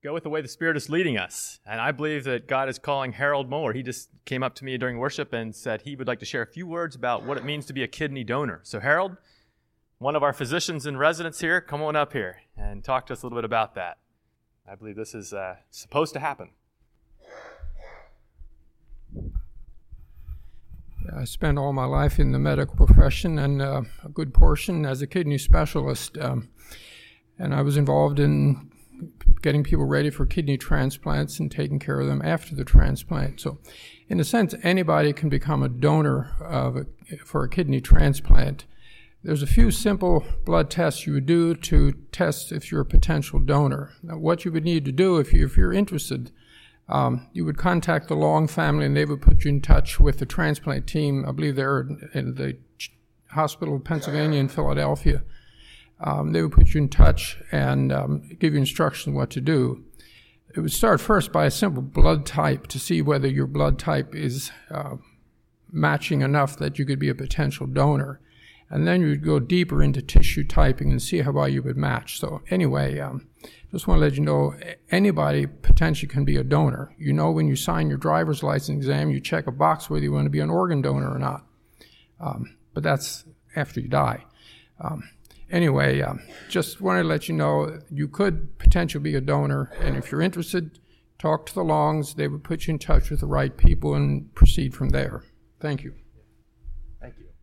go with the way the Spirit is leading us. And I believe that God is calling Harold Moeller. He just came up to me during worship and said he would like to share a few words about what it means to be a kidney donor. So Harold, one of our physicians in residence here, come on up here and talk to us a little bit about that. I believe this is supposed to happen. I spent all my life in the medical profession and a good portion as a kidney specialist. And I was involved in getting people ready for kidney transplants and taking care of them after the transplant. So in a sense, anybody can become a donor for a kidney transplant. There's a few simple blood tests you would do to test if you're a potential donor. Now, what you would need to do if you're interested, you would contact the Long family and they would put you in touch with the transplant team. I believe they're in the Hospital of Pennsylvania in Philadelphia. They would put you in touch and give you instructions on what to do. It would start first by a simple blood type to see whether your blood type is matching enough that you could be a potential donor. And then you would go deeper into tissue typing and see how well you would match. So anyway, just want to let you know, anybody potentially can be a donor. You know, when you sign your driver's license exam, you check a box whether you want to be an organ donor or not. But that's after you die. Anyway, just wanted to let you know you could potentially be a donor, and if you're interested, talk to the Longs. They would put you in touch with the right people and proceed from there. Thank you. Thank you.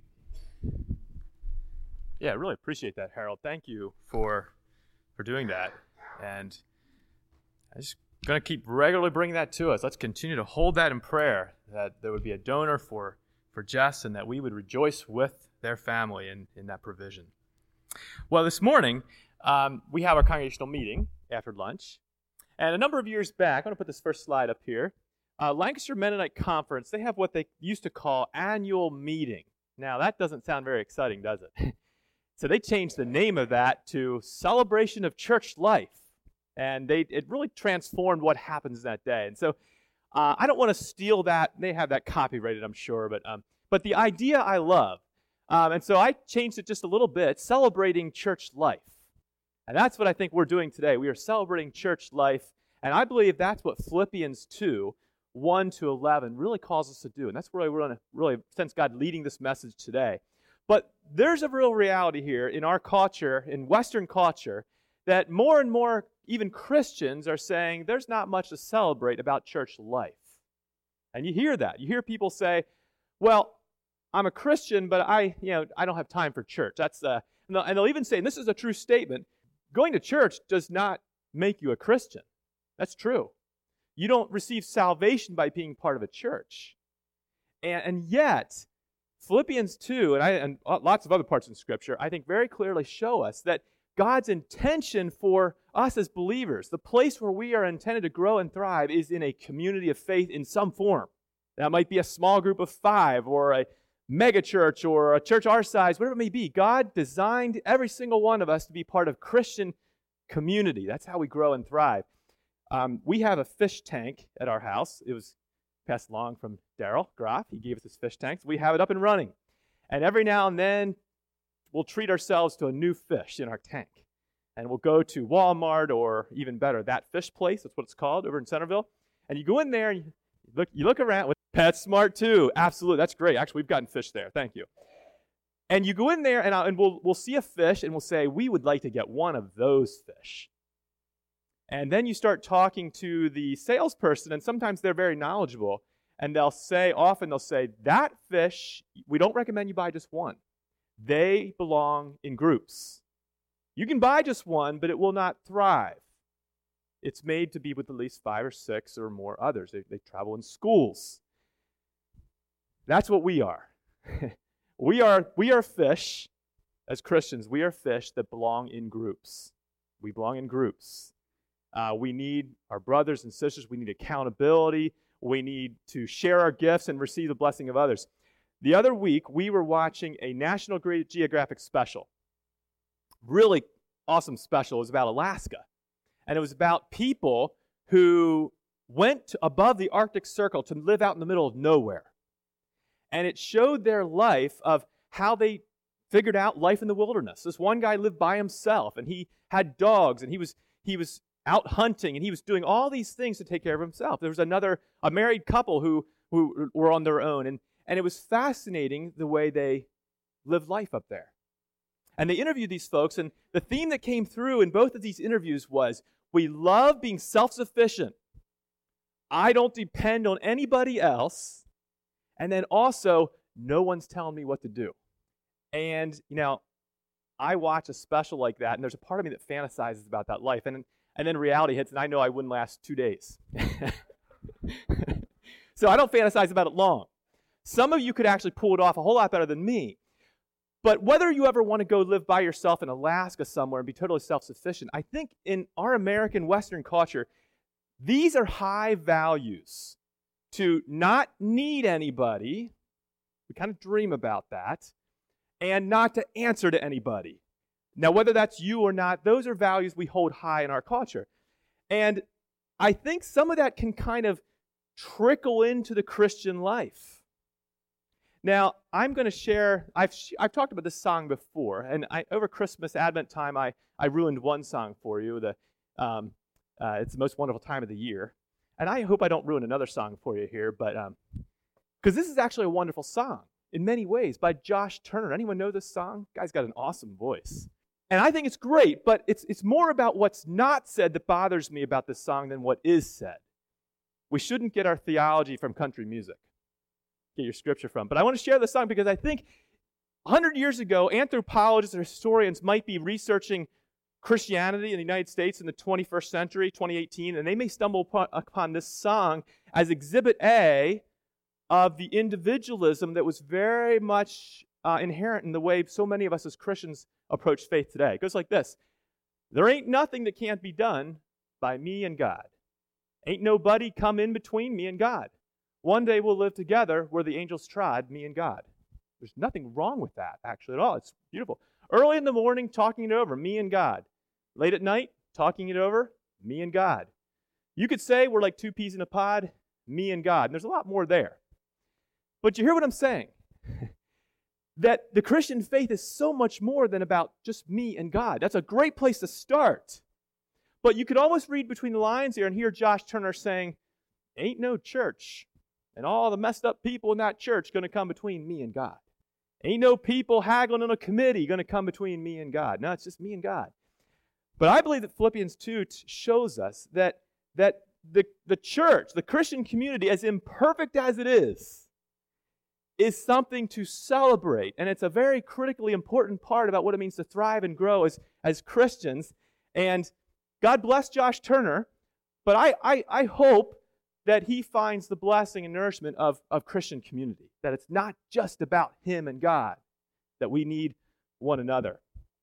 Yeah, I really appreciate that, Harold. Thank you for doing that. And I'm just going to keep regularly bringing that to us. Let's continue to hold that in prayer, that there would be a donor for Jess and that we would rejoice with their family in that provision. Well, this morning, we have our congregational meeting after lunch. And a number of years back, I'm going to put this first slide up here, Lancaster Mennonite Conference, they have what they used to call annual meeting. Now, that doesn't sound very exciting, does it? So they changed the name of that to Celebration of Church Life. And it really transformed what happens that day. And so I don't want to steal that. They have that copyrighted, I'm sure. But the idea I love. And so I changed it just a little bit, celebrating church life. And that's what I think we're doing today. We are celebrating church life. And I believe that's what Philippians 2, 1 to 11 really calls us to do. And that's where we're going to really sense God leading this message today. But there's a real reality here in our culture, in Western culture, that more and more even Christians are saying there's not much to celebrate about church life. And you hear that. You hear people say, well, I'm a Christian, but I don't have time for church. And they'll even say, and this is a true statement, going to church does not make you a Christian. That's true. You don't receive salvation by being part of a church. And yet, Philippians 2 and lots of other parts in Scripture, I think very clearly show us that God's intention for us as believers, the place where we are intended to grow and thrive, is in a community of faith in some form. That might be a small group of 5 or a mega church or a church our size, whatever it may be. God designed every single one of us to be part of Christian community. That's how we grow and thrive. We have a fish tank at our house. It was passed along from Daryl Groff. He gave us this fish tank. So we have it up and running. And every now and then, we'll treat ourselves to a new fish in our tank. And we'll go to Walmart or even better, That Fish Place. That's what it's called over in Centerville. And you go in there and you look around with PetSmart too. Absolutely. That's great. Actually, we've gotten fish there. Thank you. And you go in there and we'll see a fish and we'll say, we would like to get one of those fish. And then you start talking to the salesperson, and sometimes they're very knowledgeable, and often they'll say, that fish, we don't recommend you buy just one. They belong in groups. You can buy just one, but it will not thrive. It's made to be with at least 5 or 6 or more others. They travel in schools. That's what we are. We are fish, as Christians, we are fish that belong in groups. We belong in groups. We need our brothers and sisters. We need accountability. We need to share our gifts and receive the blessing of others. The other week, we were watching a National Geographic special. Really awesome special. It was about Alaska. And it was about people who went above the Arctic Circle to live out in the middle of nowhere. And it showed their life of how they figured out life in the wilderness. This one guy lived by himself, and he had dogs, and he was out hunting, and he was doing all these things to take care of himself. There was a married couple who were on their own, and it was fascinating the way they lived life up there. And they interviewed these folks, and the theme that came through in both of these interviews was, we love being self-sufficient. I don't depend on anybody else. And then also, no one's telling me what to do. And, I watch a special like that, and there's a part of me that fantasizes about that life. And then reality hits, and I know I wouldn't last 2 days. So I don't fantasize about it long. Some of you could actually pull it off a whole lot better than me. But whether you ever want to go live by yourself in Alaska somewhere and be totally self-sufficient, I think in our American Western culture, these are high values. To not need anybody, we kind of dream about that, and not to answer to anybody. Now, whether that's you or not, those are values we hold high in our culture. And I think some of that can kind of trickle into the Christian life. Now, I'm going to share, I've talked about this song before, and over Christmas, Advent time, I ruined one song for you. It's the most wonderful time of the year. And I hope I don't ruin another song for you here, but because this is actually a wonderful song in many ways by Josh Turner. Anyone know this song? Guy's got an awesome voice. And I think it's great, but it's more about what's not said that bothers me about this song than what is said. We shouldn't get our theology from country music. Get your scripture from. But I want to share this song because I think 100 years ago, anthropologists or historians might be researching Christianity in the United States in the 21st century, 2018, and they may stumble upon this song as Exhibit A of the individualism that was very much inherent in the way so many of us as Christians approach faith today. It goes like this. There ain't nothing that can't be done by me and God. Ain't nobody come in between me and God. One day we'll live together where the angels trod, me and God. There's nothing wrong with that, actually, at all. It's beautiful. Early in the morning, talking it over, me and God. Late at night, talking it over, me and God. You could say we're like two peas in a pod, me and God. And there's a lot more there. But you hear what I'm saying? That the Christian faith is so much more than about just me and God. That's a great place to start. But you could almost read between the lines here and hear Josh Turner saying, ain't no church and all the messed up people in that church going to come between me and God. Ain't no people haggling on a committee going to come between me and God. No, it's just me and God. But I believe that Philippians 2 shows us that the church, the Christian community, as imperfect as it is something to celebrate. And it's a very critically important part about what it means to thrive and grow as Christians. And God bless Josh Turner, but I hope that he finds the blessing and nourishment of Christian community, that it's not just about him and God, that we need one another.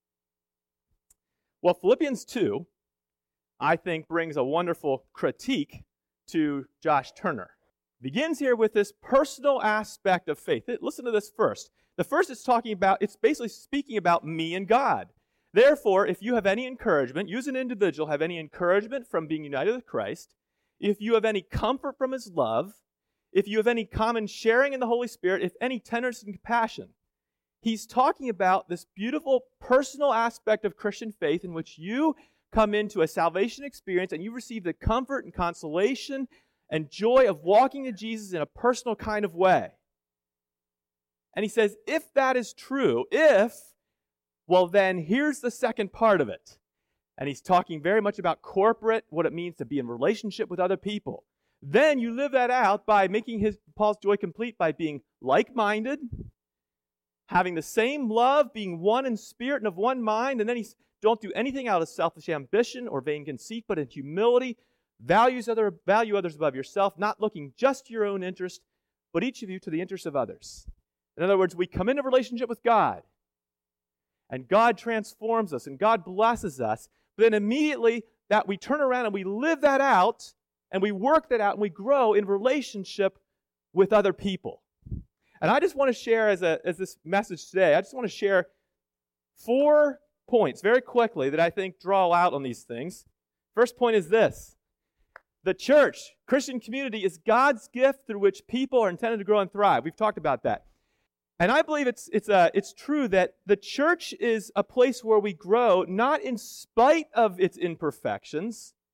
Well, Philippians 2, I think, brings a wonderful critique to Josh Turner. Begins here with this personal aspect of faith. Listen to this first. The first is it's basically speaking about me and God. Therefore, if you have any encouragement, you as an individual have any encouragement from being united with Christ, if you have any comfort from his love, if you have any common sharing in the Holy Spirit, if any tenderness and compassion. He's talking about this beautiful personal aspect of Christian faith in which you come into a salvation experience and you receive the comfort and consolation and joy of walking to Jesus in a personal kind of way. And he says, if that is true, well then here's the second part of it. And he's talking very much about corporate, what it means to be in relationship with other people. Then you live that out by making Paul's joy complete by being like-minded, having the same love, being one in spirit and of one mind. And then don't do anything out of selfish ambition or vain conceit, but in humility, value others above yourself, not looking just to your own interest, but each of you to the interest of others. In other words, we come into relationship with God, and God transforms us, and God blesses us. Then immediately that we turn around and we live that out and we work that out and we grow in relationship with other people. And I just want to share as this message today, I just want to share 4 points very quickly that I think draw out on these things. First point is this. The church, Christian community, is God's gift through which people are intended to grow and thrive. We've talked about that. And I believe it's true that the church is a place where we grow, not in spite of its imperfections,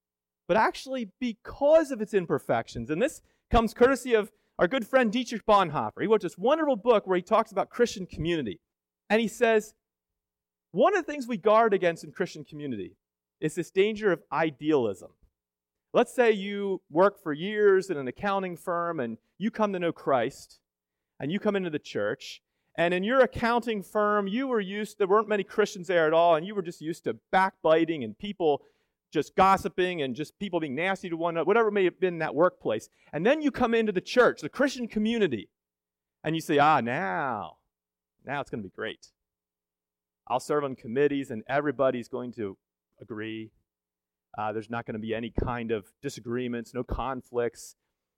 but actually because of its imperfections. And this comes courtesy of our good friend Dietrich Bonhoeffer. He wrote this wonderful book where he talks about Christian community. And he says, one of the things we guard against in Christian community is this danger of idealism. Let's say you work for years in an accounting firm and you come to know Christ and you come into the church, and in your accounting firm there weren't many Christians there at all, and you were just used to backbiting and people just gossiping and just people being nasty to one another, whatever may have been in that workplace. And then you come into the church, the Christian community, and you say, now it's going to be great. I'll serve on committees and everybody's going to agree. There's not going to be any kind of disagreements, no conflicts.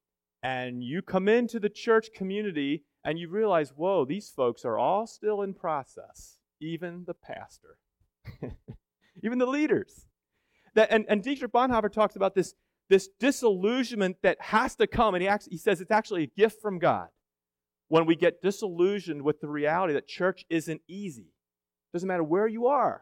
And you come into the church community and you realize, whoa, these folks are all still in process. Even the pastor. Even the leaders. And Dietrich Bonhoeffer talks about this disillusionment that has to come. And he says it's actually a gift from God when we get disillusioned with the reality that church isn't easy. Doesn't matter where you are.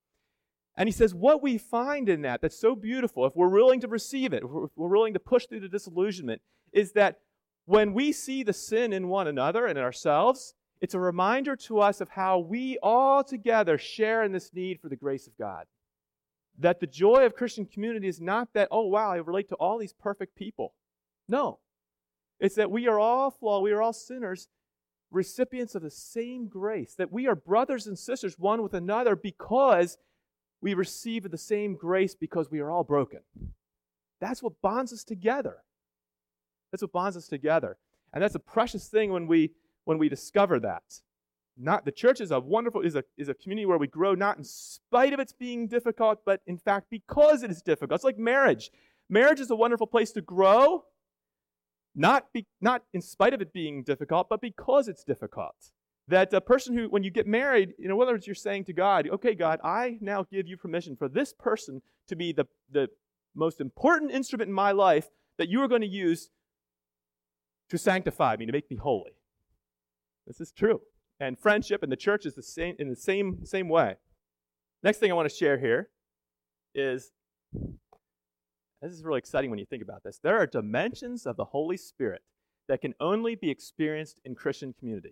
And he says what we find in that's so beautiful, if we're willing to receive it, if we're willing to push through the disillusionment, is that when we see the sin in one another and in ourselves, it's a reminder to us of how we all together share in this need for the grace of God. That the joy of Christian community is not that, oh wow, I relate to all these perfect people. No. It's that we are all flawed, we are all sinners, recipients of the same grace, that we are brothers and sisters one with another because we receive the same grace because we are all broken. That's what bonds us together. That's what bonds us together. And that's a precious thing when we discover that. Not the church is a community where we grow not in spite of its being difficult, but in fact because it is difficult. It's like marriage. Marriage is a wonderful place to grow, not in spite of it being difficult, but because it's difficult. That a person who, when you get married, in other words, you're saying to God, okay, God, I now give you permission for this person to be the most important instrument in my life that you are going to use to sanctify me, to make me holy. This is true. And friendship and the church is in the same way. Next thing I want to share here is, this is really exciting when you think about this. There are dimensions of the Holy Spirit that can only be experienced in Christian community.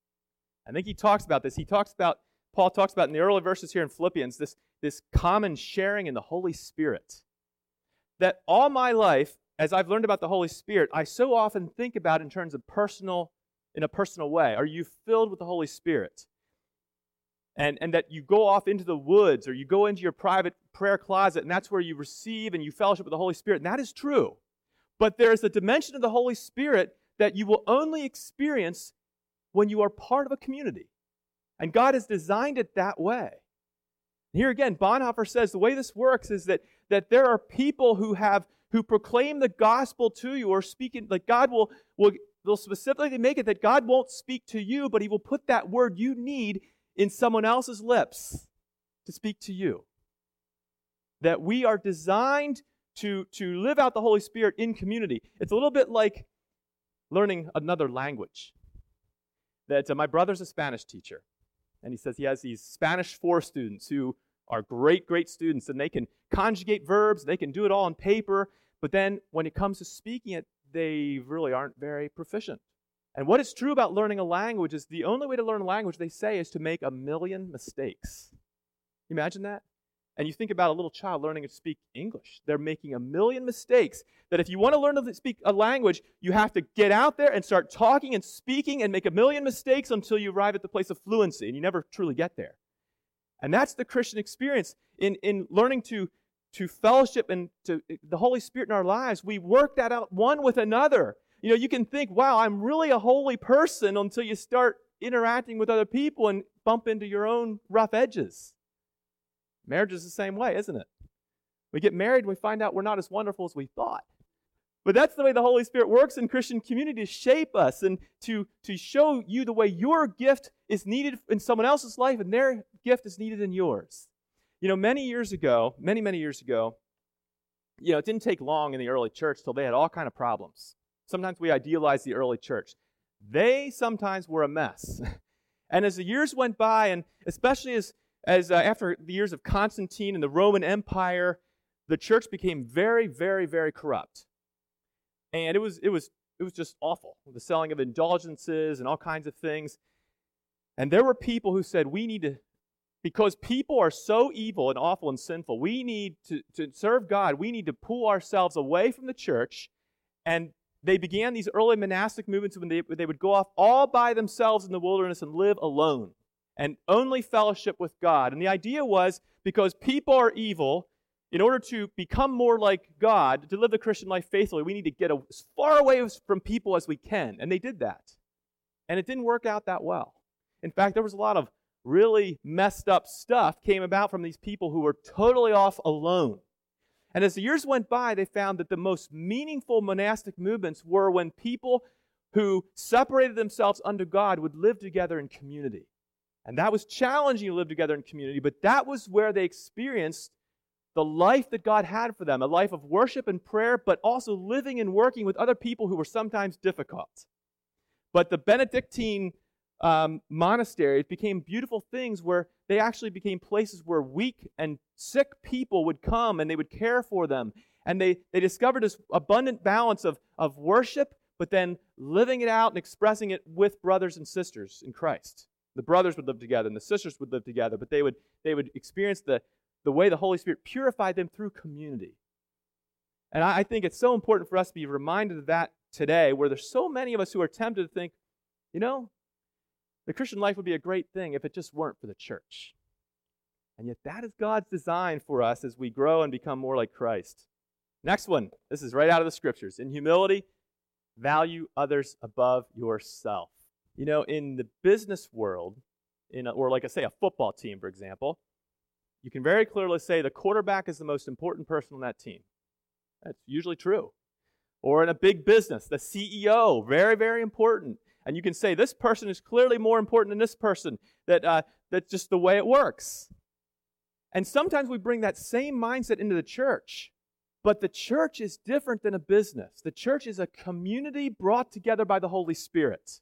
I think Paul talks about in the early verses here in Philippians, this common sharing in the Holy Spirit. That all my life, as I've learned about the Holy Spirit, I so often think about it in terms of in a personal way. Are you filled with the Holy Spirit? And that you go off into the woods or you go into your private prayer closet and that's where you receive and you fellowship with the Holy Spirit. And that is true. But there is a dimension of the Holy Spirit that you will only experience when you are part of a community. And God has designed it that way. Here again, Bonhoeffer says the way this works is that there are people who proclaim the gospel to you or speak in, like God will specifically make it that God won't speak to you, but he will put that word you need in someone else's lips to speak to you. That we are designed to live out the Holy Spirit in community. It's a little bit like learning another language. That my brother's a Spanish teacher, and he says he has these Spanish 4 students who are great students, and they can conjugate verbs, they can do it all on paper, but then when it comes to speaking it, they really aren't very proficient. And what is true about learning a language is the only way to learn a language, they say, is to make 1,000,000 mistakes. You imagine that? And you think about a little child learning to speak English. They're making 1,000,000 mistakes. That if you want to learn to speak a language, you have to get out there and start talking and speaking and make 1,000,000 mistakes until you arrive at the place of fluency, and you never truly get there. And that's the Christian experience. In learning to fellowship and to the Holy Spirit in our lives, we work that out one with another. You know, you can think, wow, I'm really a holy person until you start interacting with other people and bump into your own rough edges. Marriage is the same way, isn't it? We get married and we find out we're not as wonderful as we thought. But that's the way the Holy Spirit works in Christian community, to shape us and to show you the way your gift is needed in someone else's life and their gift is needed in yours. You know, many years ago, you know, it didn't take long in the early church till they had all kind of problems. Sometimes we idealize the early church. They sometimes were a mess. And as the years went by, and especially as after the years of Constantine and the Roman Empire, the church became very, very, very corrupt. And it was just awful. The selling of indulgences and all kinds of things. And there were people who said, we need to, because people are so evil and awful and sinful, we need to serve God, we need to pull ourselves away from the church. And they began these early monastic movements when they would go off all by themselves in the wilderness and live alone and only fellowship with God. And the idea was, because people are evil, in order to become more like God, to live the Christian life faithfully, we need to get as far away from people as we can. And they did that. And it didn't work out that well. In fact, there was a lot of really messed up stuff came about from these people who were totally off alone. And as the years went by, they found that the most meaningful monastic movements were when people who separated themselves unto God would live together in community. And that was challenging to live together in community, but that was where they experienced the life that God had for them, a life of worship and prayer, but also living and working with other people who were sometimes difficult. But the Benedictine monasteries became beautiful things where they actually became places where weak and sick people would come and they would care for them. And they discovered this abundant balance of worship, but then living it out and expressing it with brothers and sisters in Christ. The brothers would live together and the sisters would live together, but they would experience the way the Holy Spirit purified them through community. And I think it's so important for us to be reminded of that today, where there's so many of us who are tempted to think, the Christian life would be a great thing if it just weren't for the church. And yet that is God's design for us as we grow and become more like Christ. Next one. This is right out of the Scriptures. In humility, value others above yourself. In the business world, or like I say, a football team, for example, you can very clearly say the quarterback is the most important person on that team. That's usually true. Or in a big business, the CEO, very, very important. And you can say this person is clearly more important than this person. That's just the way it works. And sometimes we bring that same mindset into the church. But the church is different than a business. The church is a community brought together by the Holy Spirit.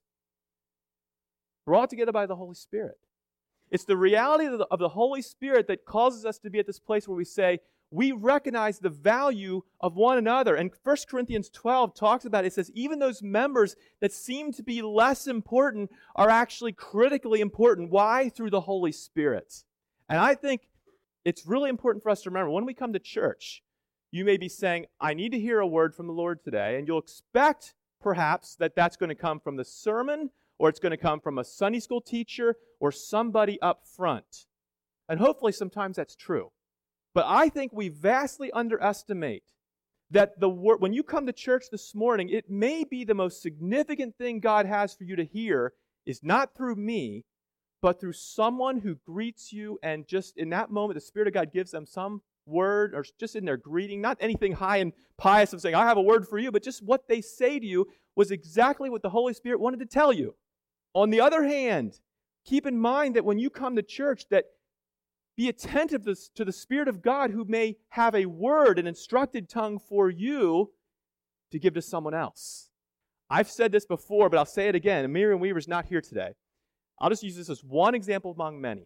Brought together by the Holy Spirit. It's the reality of the Holy Spirit that causes us to be at this place where we say, we recognize the value of one another. And 1 Corinthians 12 talks about it. It says, even those members that seem to be less important are actually critically important. Why? Through the Holy Spirit. And I think it's really important for us to remember, when we come to church, you may be saying, I need to hear a word from the Lord today. And you'll expect, perhaps, that that's going to come from the sermon, or it's going to come from a Sunday school teacher, or somebody up front. And hopefully sometimes that's true. But I think we vastly underestimate that when you come to church this morning, it may be the most significant thing God has for you to hear is not through me, but through someone who greets you, and just in that moment, the Spirit of God gives them some word, or just in their greeting, not anything high and pious of saying, I have a word for you, but just what they say to you was exactly what the Holy Spirit wanted to tell you. On the other hand, keep in mind that when you come to church, that be attentive to the Spirit of God, who may have a word, an instructed tongue for you to give to someone else. I've said this before, but I'll say it again. Miriam Weaver's not here today. I'll just use this as one example among many.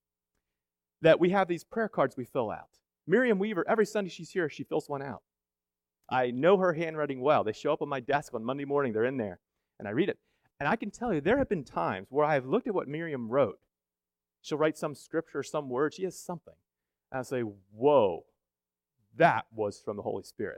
That we have these prayer cards we fill out. Miriam Weaver, every Sunday she's here, she fills one out. I know her handwriting well. They show up on my desk on Monday morning. They're in there. And I read it. And I can tell you, there have been times where I have looked at what Miriam wrote. She'll write some scripture or some word. She has something. And I'll say, whoa, that was from the Holy Spirit.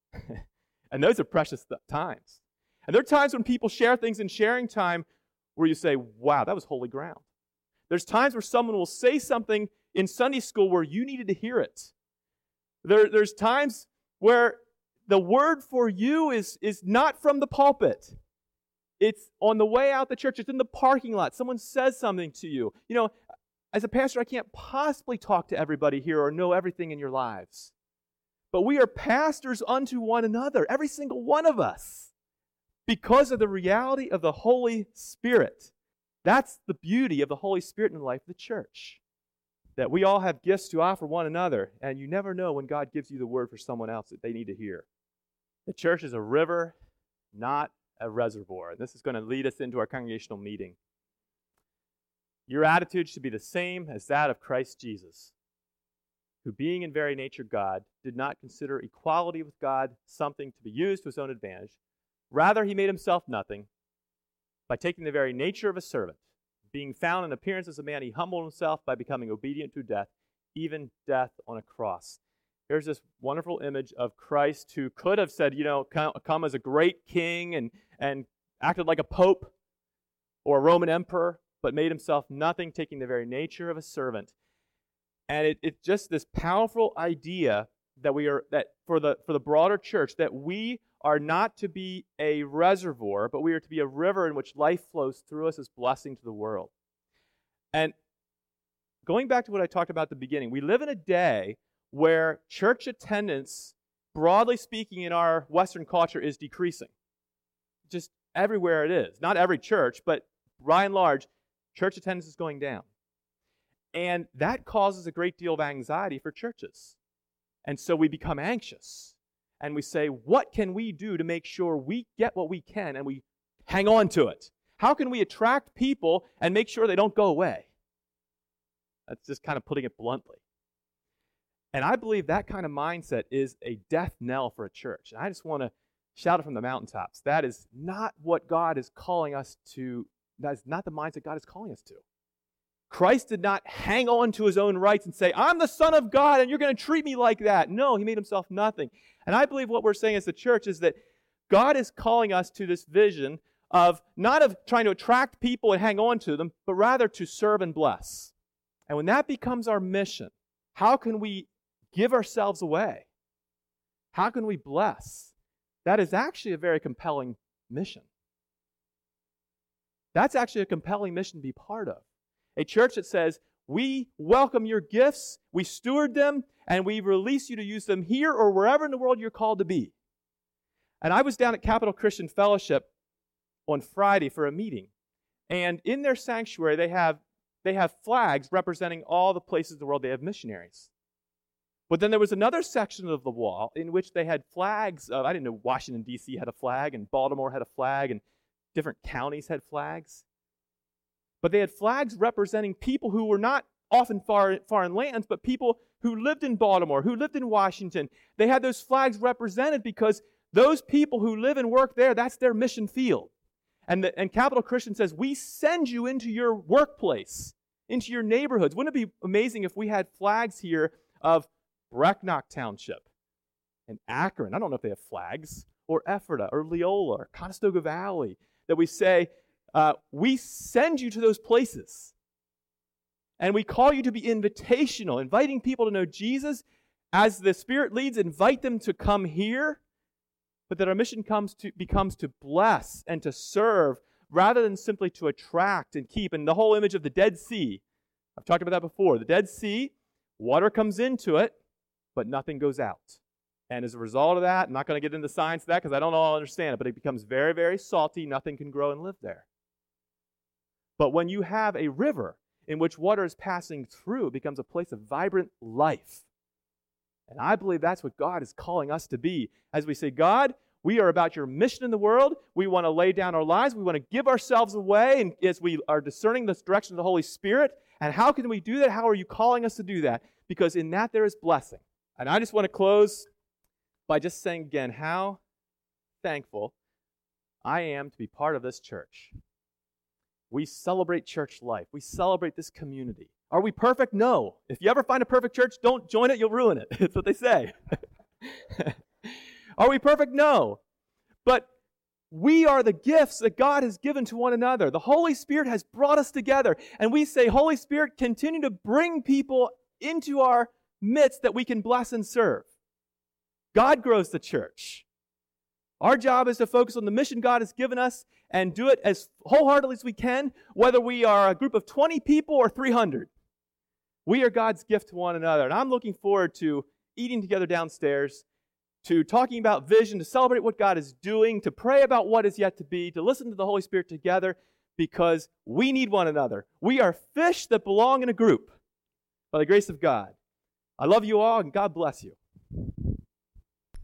And those are precious times. And there are times when people share things in sharing time where you say, wow, that was holy ground. There's times where someone will say something in Sunday school where you needed to hear it. There's times where the word for you is not from the pulpit. It's on the way out the church. It's in the parking lot. Someone says something to you. As a pastor, I can't possibly talk to everybody here or know everything in your lives. But we are pastors unto one another, every single one of us, because of the reality of the Holy Spirit. That's the beauty of the Holy Spirit in the life of the church. That we all have gifts to offer one another, and you never know when God gives you the word for someone else that they need to hear. The church is a river, not a reservoir. And this is going to lead us into our congregational meeting. Your attitude should be the same as that of Christ Jesus, who being in very nature God, did not consider equality with God something to be used to his own advantage. Rather, he made himself nothing by taking the very nature of a servant. Being found in appearance as a man, he humbled himself by becoming obedient to death, even death on a cross. Here's this wonderful image of Christ who could have said, come as a great king and acted like a pope or a Roman emperor, but made himself nothing, taking the very nature of a servant. And it's just this powerful idea that for the broader church, that we are not to be a reservoir, but we are to be a river in which life flows through us as blessing to the world. And going back to what I talked about at the beginning, we live in a day where church attendance, broadly speaking in our Western culture, is decreasing. Just everywhere it is. Not every church, but by and large, church attendance is going down. And that causes a great deal of anxiety for churches. And so we become anxious. And we say, what can we do to make sure we get what we can and we hang on to it? How can we attract people and make sure they don't go away? That's just kind of putting it bluntly. And I believe that kind of mindset is a death knell for a church. And I just want to shout it from the mountaintops. That is not what God is calling us to. That is not the mindset God is calling us to. Christ did not hang on to his own rights and say, I'm the Son of God and you're going to treat me like that. No, he made himself nothing. And I believe what we're saying as the church is that God is calling us to this vision of not of trying to attract people and hang on to them, but rather to serve and bless. And when that becomes our mission, how can we give ourselves away? How can we bless? That is actually a very compelling mission. That's actually a compelling mission to be part of. A church that says, we welcome your gifts, we steward them, and we release you to use them here or wherever in the world you're called to be. And I was down at Capital Christian Fellowship on Friday for a meeting. And in their sanctuary, they have flags representing all the places in the world they have missionaries. But then there was another section of the wall in which they had flags of, I didn't know Washington, D.C. had a flag, and Baltimore had a flag, and different counties had flags. But they had flags representing people who were not often foreign lands, but people who lived in Baltimore, who lived in Washington. They had those flags represented because those people who live and work there, that's their mission field. And Capital Christian says, we send you into your workplace, into your neighborhoods. Wouldn't it be amazing if we had flags here of Brecknock Township and Akron? I don't know if they have flags, or Ephrata, or Leola, or Conestoga Valley, that we say, we send you to those places. And we call you to be invitational, inviting people to know Jesus. As the Spirit leads, invite them to come here. But that our mission becomes to bless and to serve rather than simply to attract and keep. And the whole image of the Dead Sea, I've talked about that before. The Dead Sea, water comes into it, but nothing goes out. And as a result of that, I'm not going to get into the science of that because I don't all understand it, but it becomes very, very salty. Nothing can grow and live there. But when you have a river in which water is passing through, it becomes a place of vibrant life. And I believe that's what God is calling us to be. As we say, God, we are about your mission in the world. We want to lay down our lives. We want to give ourselves away, and as we are discerning this direction of the Holy Spirit. And how can we do that? How are you calling us to do that? Because in that there is blessing. And I just want to close by just saying again how thankful I am to be part of this church. We celebrate church life. We celebrate this community. Are we perfect? No. If you ever find a perfect church, don't join it, you'll ruin it. That's what they say. Are we perfect? No. But we are the gifts that God has given to one another. The Holy Spirit has brought us together. And we say, Holy Spirit, continue to bring people into our midst that we can bless and serve. God grows the church. Our job is to focus on the mission God has given us and do it as wholeheartedly as we can, whether we are a group of 20 people or 300. We are God's gift to one another. And I'm looking forward to eating together downstairs, to talking about vision, to celebrate what God is doing, to pray about what is yet to be, to listen to the Holy Spirit together, because we need one another. We are fish that belong in a group by the grace of God. I love you all, and God bless you.